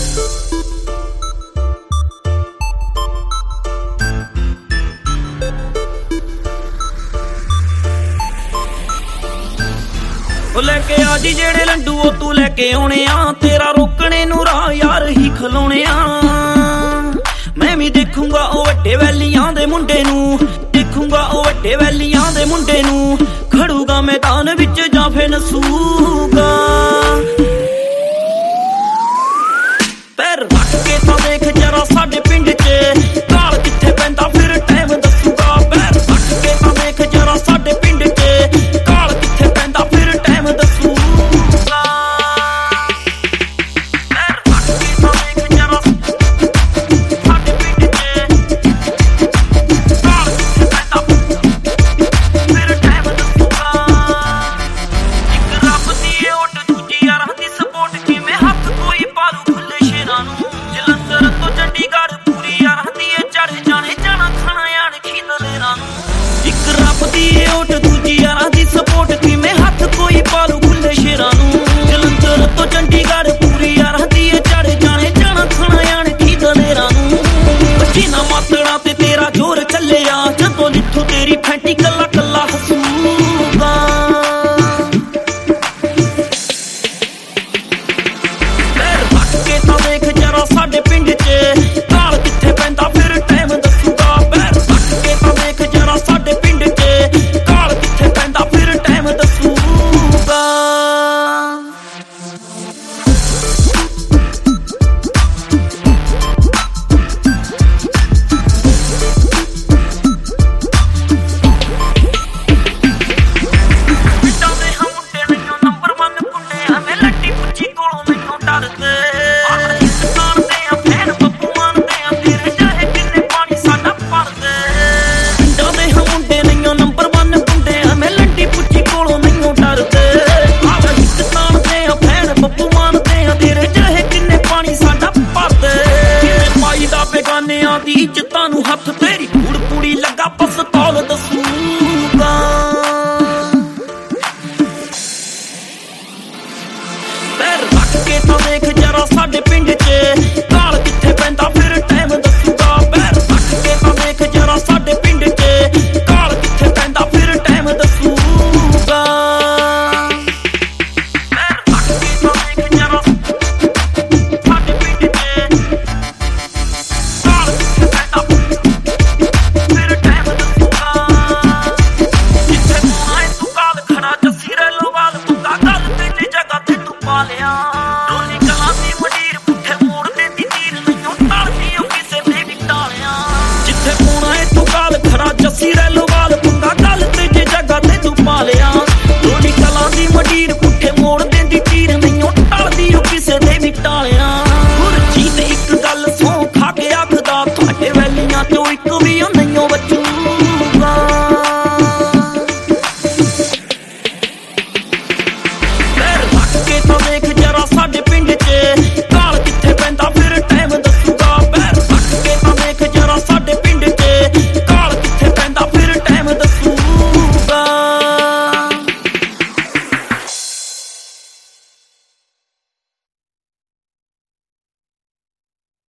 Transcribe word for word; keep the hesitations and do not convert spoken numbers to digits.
लेके आ जी जेड़े लंडू ओ तू लेके आने आ, तेरा रोकने नू राह यार ही खलोने आ। मैं भी देखूंगा ओ वड्डे वैलियां दे मुंडे नू, देखूंगा ओ वड्डे वैलियां दे मुंडे नू, खड़ूगा मैदान विच जां फिर नसूगा। पैर रख के तां देख जरा साडे पिंड च काल कित्थे पैंदा फिर टाइम दसूगा। पैर रख के तां देख जरा साडे पिंड च काल कित्थे पैंदा फिर टाइम दसूगा। पैर रख के तां देख जरा साडे पिंड च काल कित्थे पैंदा फिर टाइम दसूगा। इक रब दी ओट दूजी यारां दी सपोर्ट किवें हत्थ कोई पालू खुले शेरां नू। जलंधर तो चंडीगढ़ पूरी यारां दी चढ़ जाने जाना खाना यान खीदलेरां नू। इक रब दी ओट दूजी यारां दी सपोर्ट किवें हत्थ कोई पालू खुले शेरां नू। जलंधर तो चंडीगढ़ पूरी यारां दी चढ़ जाने जाना खाना यान खीदलेरां नू। जिन्ना मातड़ा ते तेरा जोर चलिया जदों जिੱਥੋਂ तेरी फैंटी कल्ला कल्ला हसूगा। पैर रख के तां देख जरा साडे पिंड च काल कित्थे पैंदा फिर टाइम दसूगा। पैर रख के तां देख जरा साडे पिंड च काल कित्थे पैंदा फिर टाइम दसूगा। ਪਿੰਡਾਂ ਦੇ ਹਾਂ ਮੁੰਡੇ ਮੈਨੂੰ ਨੰਬਰ ਵਨ ਕੁੰਡੇ ਆ, ਮੈਂ ਲੱਟੀ ਪੁੱਛੀ ਕੋਲੋਂ ਮੈਨੂੰ ਡਰਦੇ ਆਹ ਹਿੰਦੁਸਤਾਨ ਦੇ ਆ ਫੈਨ ਬੱਬੂ ਮਾਨਦੇ ਆ, ਤੇਰੇ ਚਾਹੇ ਕਿੰਨੇ ਪਾਣੀ ਸਾਡਾ ਭਰਦੇ। ਪਿੰਡਾਂ ਦੇ ਹਾਂ ਮੁੰਡੇ ਮੈਨੂੰ ਨੰਬਰ ਵਨ ਕੁੰਡੇ ਆ, ਮੈਂ ਲੱਟੀ ਪੁੱਛੀ ਕੋਲੋਂ ਮੈਨੂੰ ਡਰਦੇ ਆਹ ਹਿੰਦੁਸਤਾਨ ਦੇ ਆ ਫੈਨ ਬੱਬੂ ਮਾਨਦੇ ਆ, ਤੇਰੇ ਚਾਹੇ ਕਿੰਨੇ ਪਾਣੀ ਸਾਡਾ ਭਰਦੇ। ਕਿਵੇਂ ਪਾਈ ਦਾ ਬੇਗਾਨਿਆਂ ਦੀ ਇੱਜ਼ਤਾਂ ਨੂੰ ਹੱਥ ਤੇਰੀ ਕੂੜ ਪੂੜੀ ਲੱਗਾ ਪਸਤੌਲ ਦਸੂਗਾ। पैर रख के तां देख जरा साडे पिंड च